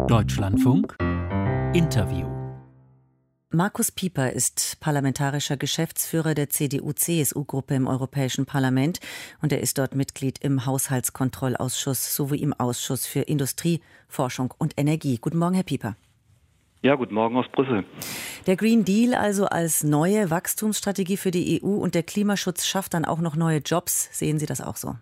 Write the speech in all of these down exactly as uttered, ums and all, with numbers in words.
Deutschlandfunk Interview. Markus Pieper ist parlamentarischer Geschäftsführer der C D U-C S U-Gruppe im Europäischen Parlament und er ist dort Mitglied im Haushaltskontrollausschuss sowie im Ausschuss für Industrie, Forschung und Energie. Guten Morgen, Herr Pieper. Ja, guten Morgen aus Brüssel. Der Green Deal also als neue Wachstumsstrategie für die E U und der Klimaschutz schafft dann auch noch neue Jobs. Sehen Sie das auch so?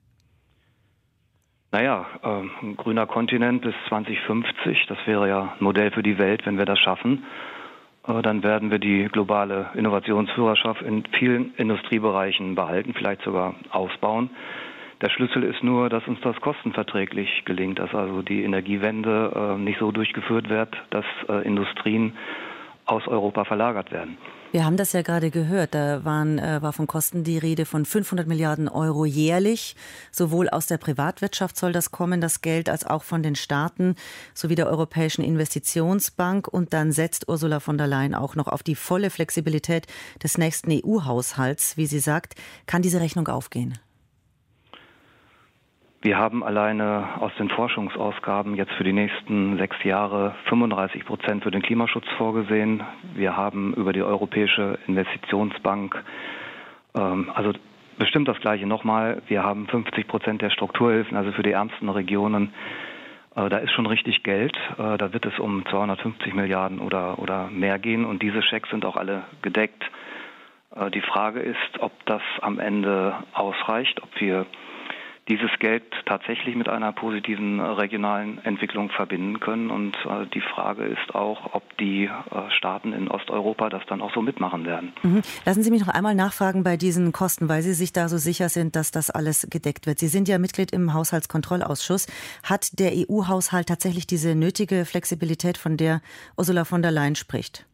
Naja, äh, ein grüner Kontinent bis zwanzig fünfzig, das wäre ja ein Modell für die Welt, wenn wir das schaffen. Äh, dann werden wir die globale Innovationsführerschaft in vielen Industriebereichen behalten, vielleicht sogar ausbauen. Der Schlüssel ist nur, dass uns das kostenverträglich gelingt, dass also die Energiewende äh, nicht so durchgeführt wird, dass äh, Industrien aus Europa verlagert werden. Wir haben das ja gerade gehört, da waren, äh, war von Kosten die Rede von fünfhundert Milliarden Euro jährlich. Sowohl aus der Privatwirtschaft soll das kommen, das Geld, als auch von den Staaten sowie der Europäischen Investitionsbank. Und dann setzt Ursula von der Leyen auch noch auf die volle Flexibilität des nächsten E U-Haushalts. Wie sie sagt, kann diese Rechnung aufgehen? Wir haben alleine aus den Forschungsausgaben jetzt für die nächsten sechs Jahre fünfunddreißig Prozent für den Klimaschutz vorgesehen. Wir haben über die Europäische Investitionsbank, ähm, also bestimmt das Gleiche nochmal, wir haben fünfzig Prozent der Strukturhilfen, also für die ärmsten Regionen. Äh, da ist schon richtig Geld. Äh, da wird es um zweihundertfünfzig Milliarden oder, oder mehr gehen und diese Schecks sind auch alle gedeckt. Äh, die Frage ist, ob das am Ende ausreicht, ob wir dieses Geld tatsächlich mit einer positiven regionalen Entwicklung verbinden können. Und äh, die Frage ist auch, ob die äh, Staaten in Osteuropa das dann auch so mitmachen werden. Mhm. Lassen Sie mich noch einmal nachfragen bei diesen Kosten, weil Sie sich da so sicher sind, dass das alles gedeckt wird. Sie sind ja Mitglied im Haushaltskontrollausschuss. Hat der E U-Haushalt tatsächlich diese nötige Flexibilität, von der Ursula von der Leyen spricht?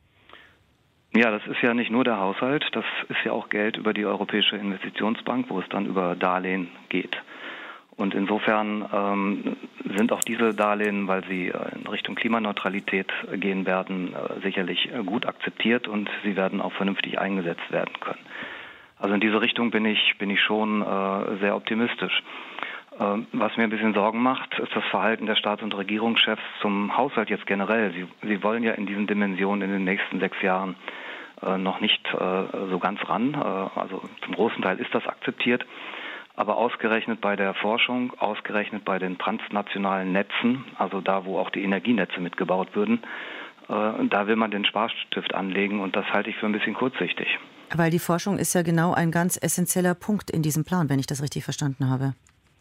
Ja, das ist ja nicht nur der Haushalt, das ist ja auch Geld über die Europäische Investitionsbank, wo es dann über Darlehen geht. Und insofern ähm, sind auch diese Darlehen, weil sie in Richtung Klimaneutralität gehen werden, äh, sicherlich gut akzeptiert und sie werden auch vernünftig eingesetzt werden können. Also in diese Richtung bin ich, bin ich schon äh, sehr optimistisch. Ähm, was mir ein bisschen Sorgen macht, ist das Verhalten der Staats- und Regierungschefs zum Haushalt jetzt generell. Sie, sie wollen ja in diesen Dimensionen in den nächsten sechs Jahren äh, noch nicht äh, so ganz ran. Äh, also zum großen Teil ist das akzeptiert. Aber ausgerechnet bei der Forschung, ausgerechnet bei den transnationalen Netzen, also da, wo auch die Energienetze mitgebaut würden, äh, da will man den Sparstift anlegen und das halte ich für ein bisschen kurzsichtig. Weil die Forschung ist ja genau ein ganz essentieller Punkt in diesem Plan, wenn ich das richtig verstanden habe.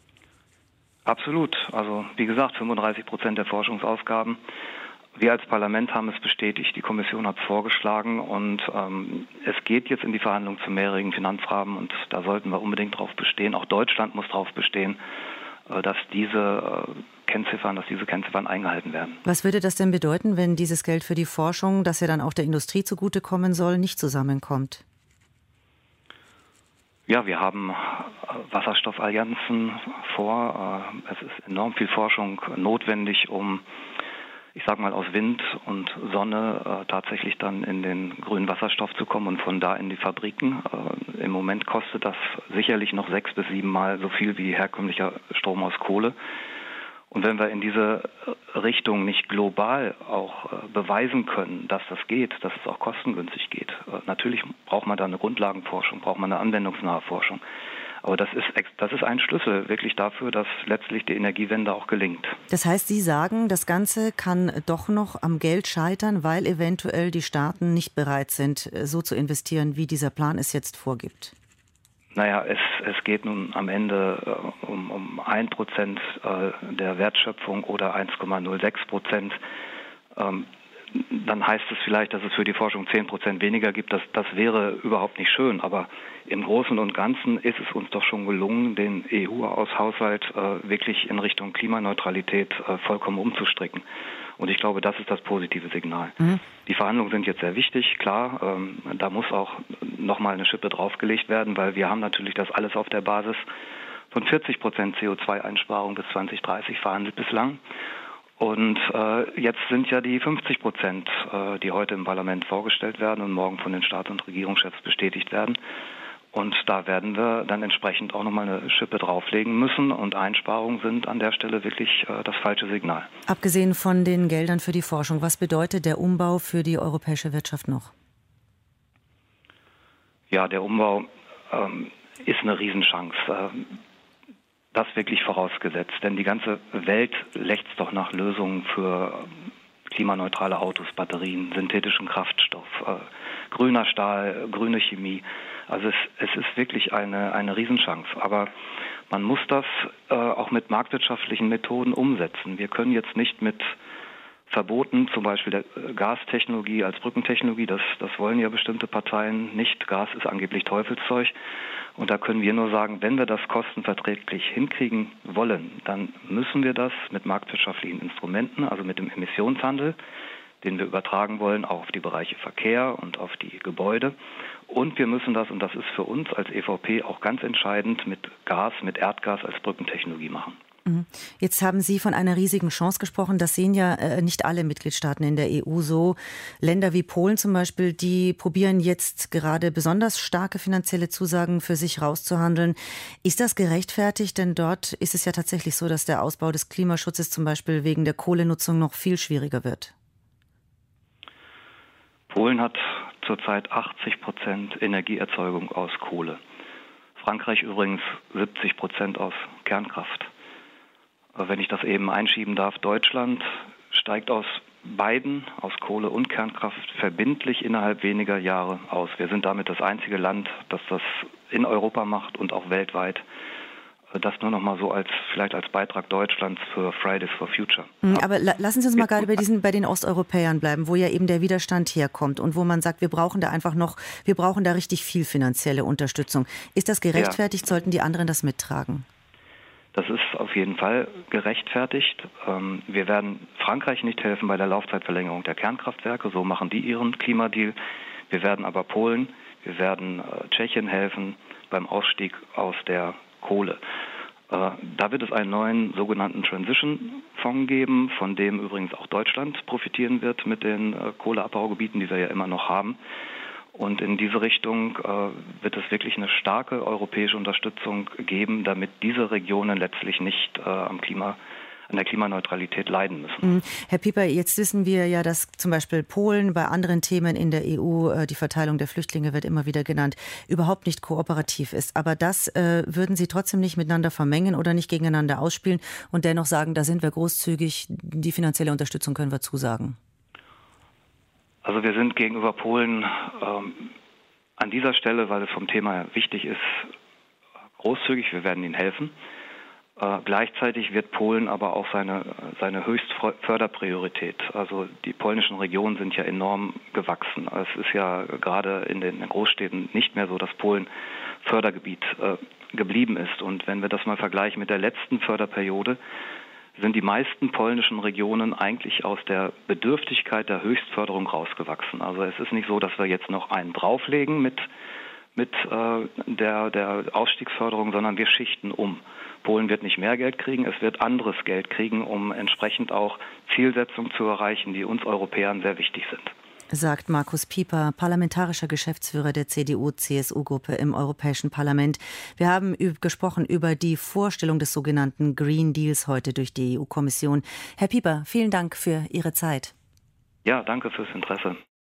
Absolut. Also wie gesagt, fünfunddreißig Prozent der Forschungsausgaben. Wir als Parlament haben es bestätigt, die Kommission hat es vorgeschlagen und ähm, es geht jetzt in die Verhandlungen zum mehrjährigen Finanzrahmen und da sollten wir unbedingt darauf bestehen, auch Deutschland muss darauf bestehen, äh, dass diese äh, Kennziffern, dass diese Kennziffern eingehalten werden. Was würde das denn bedeuten, wenn dieses Geld für die Forschung, das ja dann auch der Industrie zugutekommen soll, nicht zusammenkommt? Ja, wir haben Wasserstoffallianzen vor. Es ist enorm viel Forschung notwendig, um, ich sage mal, aus Wind und Sonne tatsächlich dann in den grünen Wasserstoff zu kommen und von da in die Fabriken. Im Moment kostet das sicherlich noch sechs bis sieben Mal so viel wie herkömmlicher Strom aus Kohle. Und wenn wir in diese Richtung nicht global auch beweisen können, dass das geht, dass es auch kostengünstig geht, natürlich braucht man da eine Grundlagenforschung, braucht man eine anwendungsnahe Forschung. Aber das ist, das ist ein Schlüssel wirklich dafür, dass letztlich die Energiewende auch gelingt. Das heißt, Sie sagen, das Ganze kann doch noch am Geld scheitern, weil eventuell die Staaten nicht bereit sind, so zu investieren, wie dieser Plan es jetzt vorgibt. Naja, es, es geht nun am Ende äh, um, um ein Prozent äh, der Wertschöpfung oder eins Komma null sechs Prozent. Ähm, dann heißt es vielleicht, dass es für die Forschung zehn Prozent weniger gibt. Das, das wäre überhaupt nicht schön. Aber im Großen und Ganzen ist es uns doch schon gelungen, den E U-Haushalt äh, wirklich in Richtung Klimaneutralität äh, vollkommen umzustricken. Und ich glaube, das ist das positive Signal. Mhm. Die Verhandlungen sind jetzt sehr wichtig, klar. Ähm, da muss auch nochmal eine Schippe draufgelegt werden, weil wir haben natürlich das alles auf der Basis von vierzig Prozent C O zwei Einsparung bis zwanzig dreißig verhandelt bislang. Und äh, jetzt sind ja die fünfzig Prozent, äh, die heute im Parlament vorgestellt werden und morgen von den Staats- und Regierungschefs bestätigt werden. Und da werden wir dann entsprechend auch nochmal eine Schippe drauflegen müssen. Und Einsparungen sind an der Stelle wirklich äh, das falsche Signal. Abgesehen von den Geldern für die Forschung, was bedeutet der Umbau für die europäische Wirtschaft noch? Ja, der Umbau ähm, ist eine Riesenchance. Ähm, das wirklich vorausgesetzt. Denn die ganze Welt lechzt doch nach Lösungen für klimaneutrale Autos, Batterien, synthetischen Kraftstoff, äh, grüner Stahl, grüne Chemie. Also es, es ist wirklich eine, eine Riesenchance. Aber man muss das äh, auch mit marktwirtschaftlichen Methoden umsetzen. Wir können jetzt nicht mit Verboten, zum Beispiel der Gastechnologie als Brückentechnologie, das, das wollen ja bestimmte Parteien nicht. Gas ist angeblich Teufelszeug. Und da können wir nur sagen, wenn wir das kostenverträglich hinkriegen wollen, dann müssen wir das mit marktwirtschaftlichen Instrumenten, also mit dem Emissionshandel, den wir übertragen wollen, auch auf die Bereiche Verkehr und auf die Gebäude. Und wir müssen das, und das ist für uns als E V P auch ganz entscheidend, mit Gas, mit Erdgas als Brückentechnologie machen. Jetzt haben Sie von einer riesigen Chance gesprochen. Das sehen ja äh, nicht alle Mitgliedstaaten in der E U so. Länder wie Polen zum Beispiel, die probieren jetzt gerade besonders starke finanzielle Zusagen für sich rauszuhandeln. Ist das gerechtfertigt? Denn dort ist es ja tatsächlich so, dass der Ausbau des Klimaschutzes zum Beispiel wegen der Kohlenutzung noch viel schwieriger wird. Polen hat zurzeit achtzig Prozent Energieerzeugung aus Kohle. Frankreich übrigens siebzig Prozent aus Kernkraft. Wenn ich das eben einschieben darf, Deutschland steigt aus beiden, aus Kohle und Kernkraft, verbindlich innerhalb weniger Jahre aus. Wir sind damit das einzige Land, das das in Europa macht und auch weltweit. Das nur noch mal so als vielleicht als Beitrag Deutschlands für Fridays for Future. Aber la- lassen Sie uns mal gerade bei diesen bei den Osteuropäern bleiben, wo ja eben der Widerstand herkommt und wo man sagt, wir brauchen da einfach noch, wir brauchen da richtig viel finanzielle Unterstützung. Ist das gerechtfertigt? Ja. Sollten die anderen das mittragen? Das ist auf jeden Fall gerechtfertigt. Wir werden Frankreich nicht helfen bei der Laufzeitverlängerung der Kernkraftwerke. So machen die ihren Klimadeal. Wir werden aber Polen, wir werden Tschechien helfen beim Ausstieg aus der Kohle. Da wird es einen neuen sogenannten Transition-Fonds geben, von dem übrigens auch Deutschland profitieren wird mit den Kohleabbaugebieten, die wir ja immer noch haben. Und in diese Richtung äh, wird es wirklich eine starke europäische Unterstützung geben, damit diese Regionen letztlich nicht äh, am Klima, an der Klimaneutralität leiden müssen. Herr Pieper, jetzt wissen wir ja, dass zum Beispiel Polen bei anderen Themen in der E U, äh, die Verteilung der Flüchtlinge wird immer wieder genannt, überhaupt nicht kooperativ ist. Aber das äh, würden Sie trotzdem nicht miteinander vermengen oder nicht gegeneinander ausspielen und dennoch sagen, da sind wir großzügig, die finanzielle Unterstützung können wir zusagen? Also wir sind gegenüber Polen ähm, an dieser Stelle, weil es vom Thema wichtig ist, großzügig. Wir werden ihnen helfen. Äh, gleichzeitig wird Polen aber auch seine, seine Höchstförderpriorität. Also die polnischen Regionen sind ja enorm gewachsen. Es ist ja gerade in den Großstädten nicht mehr so, dass Polen Fördergebiet äh, geblieben ist. Und wenn wir das mal vergleichen mit der letzten Förderperiode, sind die meisten polnischen Regionen eigentlich aus der Bedürftigkeit der Höchstförderung rausgewachsen. Also es ist nicht so, dass wir jetzt noch einen drauflegen mit, mit äh, der, der Ausstiegsförderung, sondern wir schichten um. Polen wird nicht mehr Geld kriegen, es wird anderes Geld kriegen, um entsprechend auch Zielsetzungen zu erreichen, die uns Europäern sehr wichtig sind. Sagt Markus Pieper, parlamentarischer Geschäftsführer der C D U-C S U-Gruppe im Europäischen Parlament. Wir haben gesprochen über die Vorstellung des sogenannten Green Deals heute durch die E U-Kommission. Herr Pieper, vielen Dank für Ihre Zeit. Ja, danke fürs Interesse.